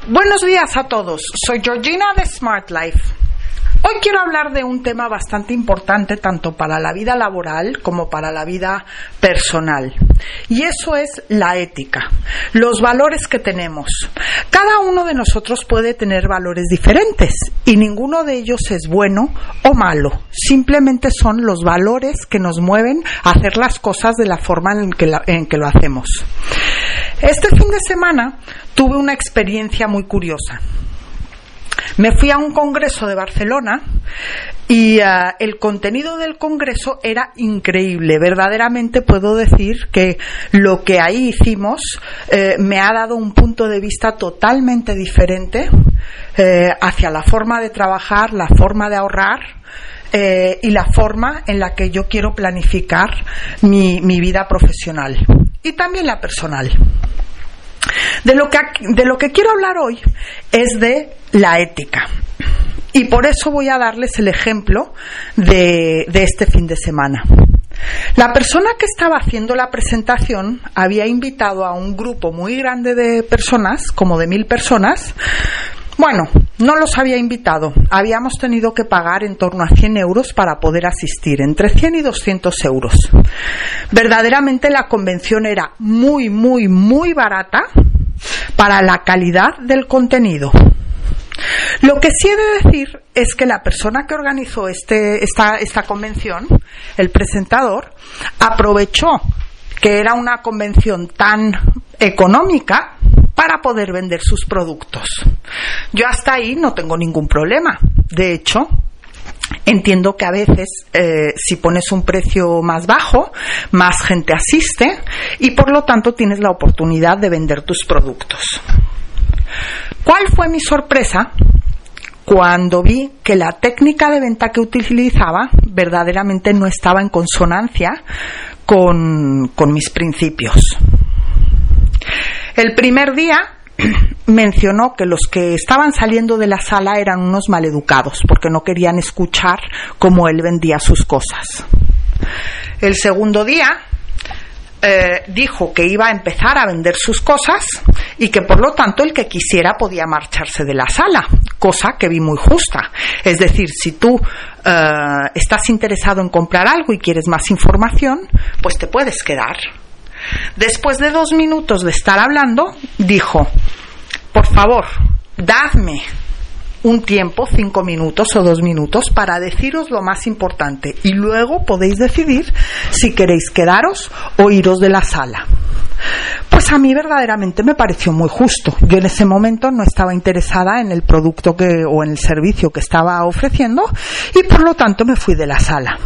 Buenos días a todos, soy Georgina de Smart Life. Hoy quiero hablar de un tema bastante importante tanto para la vida laboral como para la vida personal. Y eso es la ética, los valores que tenemos. Cada uno de nosotros puede tener valores diferentes y ninguno de ellos es bueno o malo. Simplemente son los valores que nos mueven a hacer las cosas de la forma en que lo hacemos. Este fin de semana tuve una experiencia muy curiosa. Me fui a un congreso de Barcelona y el contenido del congreso era increíble. Verdaderamente puedo decir que lo que ahí hicimos me ha dado un punto de vista totalmente diferente hacia la forma de trabajar, la forma de ahorrar y la forma en la que yo quiero planificar mi vida profesional y también la personal. De lo que quiero hablar hoy es de la ética. Y por eso voy a darles el ejemplo de este fin de semana. La persona que estaba haciendo la presentación había invitado a un grupo muy grande de personas, como de 1.000 personas. Bueno, no los había invitado. Habíamos tenido que pagar en torno a 100 euros para poder asistir, entre 100 y 200 euros. Verdaderamente la convención era muy, muy, muy barata para la calidad del contenido. Lo que sí he de decir es que la persona que organizó esta convención, el presentador, aprovechó que era una convención tan económica para poder vender sus productos. Yo hasta ahí no tengo ningún problema. De hecho, entiendo que a veces si pones un precio más bajo, más gente asiste y por lo tanto tienes la oportunidad de vender tus productos. ¿Cuál fue mi sorpresa cuando vi que la técnica de venta que utilizaba verdaderamente no estaba en consonancia con mis principios? El primer día mencionó que los que estaban saliendo de la sala eran unos maleducados porque no querían escuchar cómo él vendía sus cosas. El segundo día dijo que iba a empezar a vender sus cosas y que por lo tanto el que quisiera podía marcharse de la sala, cosa que vi muy justa. Es decir, si tú estás interesado en comprar algo y quieres más información, pues te puedes quedar. Después de 2 minutos de estar hablando, dijo: por favor, dadme un tiempo, 5 minutos o 2 minutos, para deciros lo más importante y luego podéis decidir si queréis quedaros o iros de la sala. Pues a mí verdaderamente me pareció muy justo. Yo en ese momento no estaba interesada en el producto o en el servicio que estaba ofreciendo y por lo tanto me fui de la sala.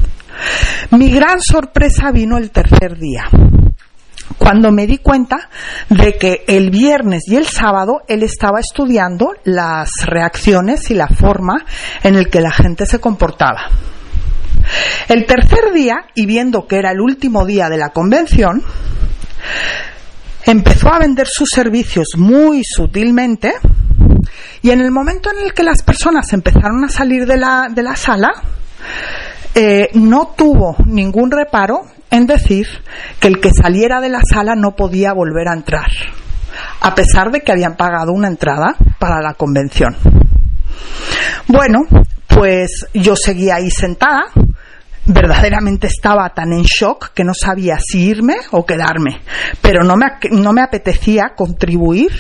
Mi gran sorpresa vino el tercer día, cuando me di cuenta de que el viernes y el sábado él estaba estudiando las reacciones y la forma en la que la gente se comportaba. El tercer día, y viendo que era el último día de la convención, empezó a vender sus servicios muy sutilmente y en el momento en el que las personas empezaron a salir de la sala, no tuvo ningún reparo en decir que el que saliera de la sala no podía volver a entrar, a pesar de que habían pagado una entrada para la convención. Bueno, pues yo seguía ahí sentada. Verdaderamente estaba tan en shock que no sabía si irme o quedarme, pero no me apetecía contribuir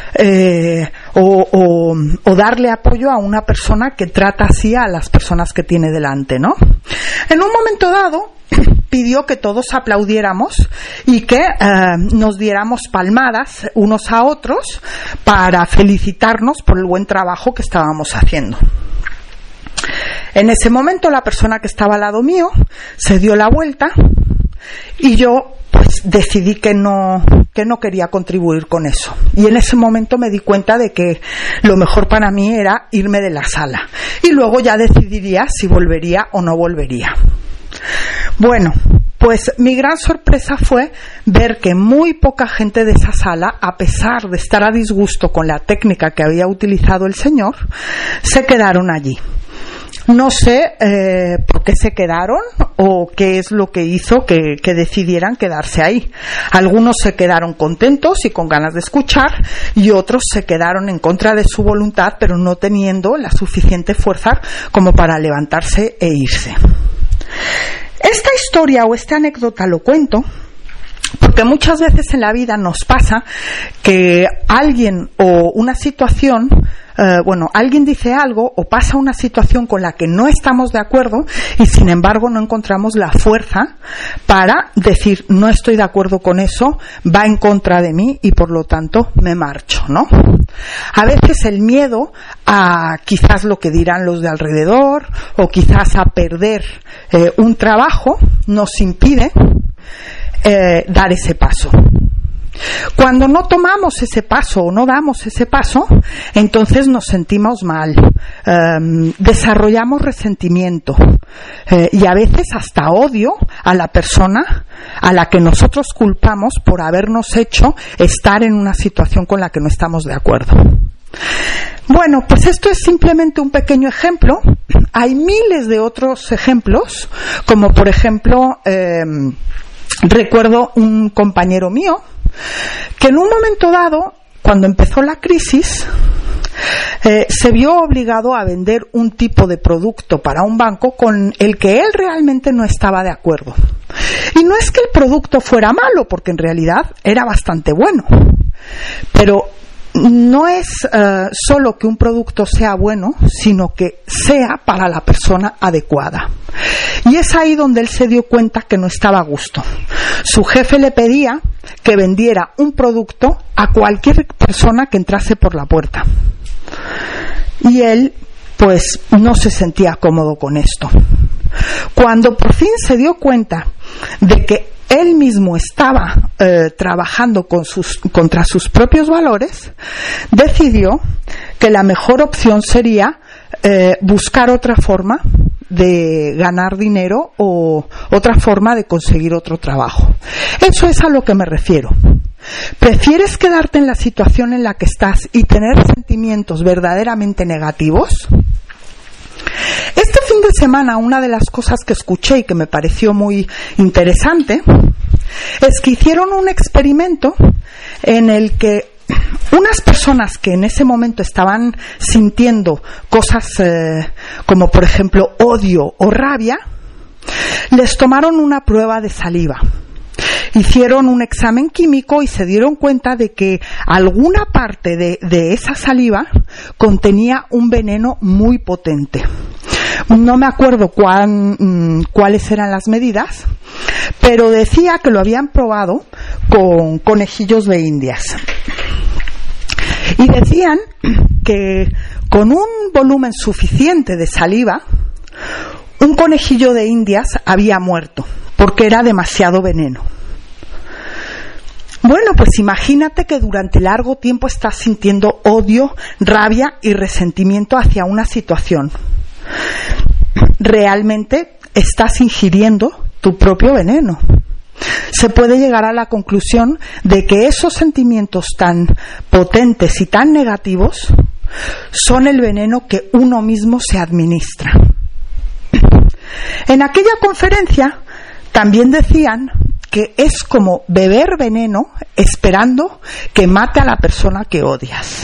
o darle apoyo a una persona que trata así a las personas que tiene delante, ¿no? En un momento dado pidió que todos aplaudiéramos y que nos diéramos palmadas unos a otros para felicitarnos por el buen trabajo que estábamos haciendo. En ese momento la persona que estaba al lado mío se dio la vuelta y yo pues decidí que no quería contribuir con eso. Y en ese momento me di cuenta de que lo mejor para mí era irme de la sala y luego ya decidiría si volvería o no volvería. Bueno, pues mi gran sorpresa fue ver que muy poca gente de esa sala, a pesar de estar a disgusto con la técnica que había utilizado el señor, se quedaron allí. No sé por qué se quedaron o qué es lo que hizo que decidieran quedarse ahí. Algunos se quedaron contentos y con ganas de escuchar, y otros se quedaron en contra de su voluntad, pero no teniendo la suficiente fuerza como para levantarse e irse. Esta historia o esta anécdota lo cuento porque muchas veces en la vida nos pasa que alguien o una situación, alguien dice algo o pasa una situación con la que no estamos de acuerdo y sin embargo no encontramos la fuerza para decir no estoy de acuerdo con eso, va en contra de mí y por lo tanto me marcho, ¿no? A veces el miedo a quizás lo que dirán los de alrededor o quizás a perder un trabajo nos impide dar ese paso. Cuando no tomamos ese paso o no damos ese paso, entonces nos sentimos mal, desarrollamos resentimiento y a veces hasta odio a la persona a la que nosotros culpamos por habernos hecho estar en una situación con la que no estamos de acuerdo. Bueno, pues esto es simplemente un pequeño ejemplo. Hay miles de otros ejemplos, como por ejemplo, recuerdo un compañero mío que en un momento dado, cuando empezó la crisis, se vio obligado a vender un tipo de producto para un banco con el que él realmente no estaba de acuerdo. Y no es que el producto fuera malo, porque en realidad era bastante bueno, pero no es solo que un producto sea bueno, sino que sea para la persona adecuada. Y es ahí donde él se dio cuenta que no estaba a gusto. Su jefe le pedía que vendiera un producto a cualquier persona que entrase por la puerta. Y él, pues, no se sentía cómodo con esto. Cuando por fin se dio cuenta de que él mismo estaba trabajando contra sus propios valores, decidió que la mejor opción sería buscar otra forma de ganar dinero o otra forma de conseguir otro trabajo. Eso es a lo que me refiero. ¿Prefieres quedarte en la situación en la que estás y tener sentimientos verdaderamente negativos? Este fin de semana, una de las cosas que escuché y que me pareció muy interesante es que hicieron un experimento en el que unas personas que en ese momento estaban sintiendo cosas como por ejemplo odio o rabia, les tomaron una prueba de saliva. Hicieron un examen químico y se dieron cuenta de que alguna parte de esa saliva contenía un veneno muy potente. No me acuerdo cuáles eran las medidas, pero decía que lo habían probado con conejillos de Indias. Y decían que con un volumen suficiente de saliva, un conejillo de Indias había muerto, porque era demasiado veneno. Bueno, pues imagínate que durante largo tiempo estás sintiendo odio, rabia y resentimiento hacia una situación. Realmente estás ingiriendo tu propio veneno. Se puede llegar a la conclusión de que esos sentimientos tan potentes y tan negativos son el veneno que uno mismo se administra. En aquella conferencia también decían que es como beber veneno esperando que mate a la persona que odias.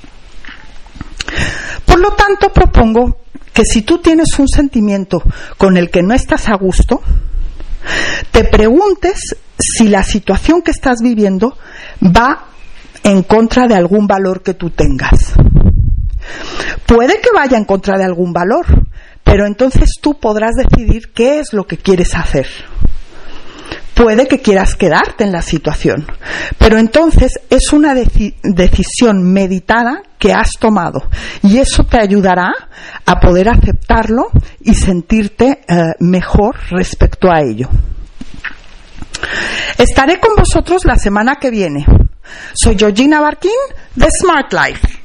Por lo tanto, propongo que si tú tienes un sentimiento con el que no estás a gusto, te preguntes si la situación que estás viviendo va en contra de algún valor que tú tengas. Puede que vaya en contra de algún valor, pero entonces tú podrás decidir qué es lo que quieres hacer. Puede que quieras quedarte en la situación, pero entonces es una decisión meditada que has tomado y eso te ayudará a poder aceptarlo y sentirte mejor respecto a ello. Estaré con vosotros la semana que viene. Soy Georgina Barquín de Smart Life.